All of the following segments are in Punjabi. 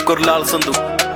ਗੁਰਲਾਲ ਸੰਧੂ।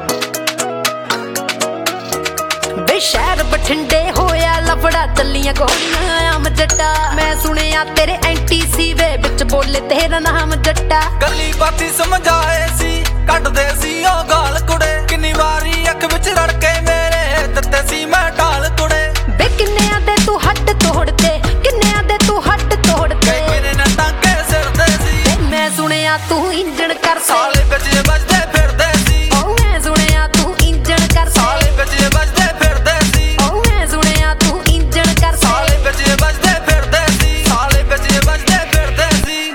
ਬੇ ਸ਼ਹਿਰ ਬਠਿੰਡੇ ਹੋਇਆ ਲਫੜਾ ਚੱਲੀਆਂ ਗੋਲੀਆਂ ਆਮ ਜੱਟਾ। ਮੈਂ ਸੁਣਿਆ ਤੇਰੇ ਐਂਟੀ ਸੀ ਵੇ ਵਿੱਚ ਬੋਲੇ ਤੇਰਾ ਨਾਮ ਜੱਟਾ। ਗੱਲੀ ਬਾਤੀ ਸਮਝਾਏ ਸੀ ਕੱਢਦੇ ਸੀ ਉਹ ਗਾਲ ਕੁੜੇ। ਕਿੰਨੀ ਵਾਰੀ ਅੱਖ ਵਿੱਚ ਰੜਕੇ ਮੇਰੇ ਦਿੱਤੇ ਸੀ ਮੈਂ ਢਾਲ ਕੁੜੇ। ਬੇ ਕਿੰਨਿਆਂ ਦੇ ਤੂੰ ਹੱਡ ਤੋੜਦੇ, ਕਿੰਨਿਆਂ ਦੇ ਤੂੰ ਹੱਡ ਤੋੜਦੇ। ਮੇਰੇ ਨਾਲ ਟਾਂਕੇ ਸਿਰਦੇ ਸੀ। ਮੈਂ ਸੁਣਿਆ ਤੂੰ ਇੰਜਣ ਕਰ ਸਾਲੇ ਵਿੱਚ ਵੱਜਦੇ ਫਿਰਦੇ ਸੀ। ਮੈਂ ਸੁਣਿਆ ਤੂੰ ਇੰਜਣ ਕਰ ਸਾਲੇ ਵਿੱਚ ਵੱਜਦੇ ਫਿਰਦੇ ਸੀ। ਮੈਂ ਸੁਣਿਆ ਤੂੰ ਇੰਜਣ ਕਰ ਸਾਲੇ ਵਿੱਚ ਵੱਜਦੇ ਫਿਰਦੇ ਸੀ। ਸਾਲੇ ਵਿੱਚ ਵੱਜਦੇ ਫਿਰਦੇ ਸੀ।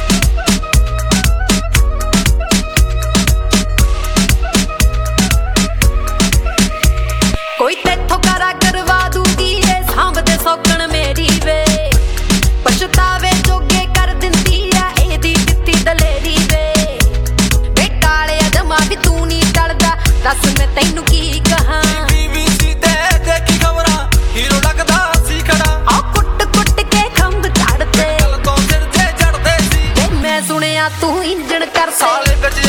ਕੋਈ ਤੇਥੋਂ ਕਰਾ ਕਰਵਾ ਦੂਗੀ ਏ ਸਾਂਭਦੇ ਸੌਕਣ ਮੇਰੀ ਵੇ। ਪਛਤਾਵੇ ਜੋਗੇ ਕਰ ਦਿੰਦੀ ਆ ਇਹਦੀ ਦਿੱਤੀ ਦਲੇਰੀ ਵੇ। ਬੇਟਾਲਿਆ ਜਮਾ ਵੀ ਤੂੰ ਨਹੀਂ ਟਲਦਾ, ਦੱਸ ਮੈਂ ਤੈਨੂੰ ਕੀ ਕਹਾਂ। BBC ਤੇ ਦੇਖੀ ਖਬਰਾਂ ਹੀਰੋ ਲੱਗਦਾ ਸੀ ਖੜਾ। ਆ ਕੁੱਟ ਕੁੱਟ ਕੇ ਖੰਭ ਝਾੜਦੇ, ਗੱਲ ਤੋਂ ਸਿਰ ਤੇ ਚੜਦੇ ਸੀ। ਵੇ ਮੈਂ ਸੁਣਿਆ ਤੂੰ ਇੰਜਣ ਕਰ ਸਾਲੇ ਵਿੱਚ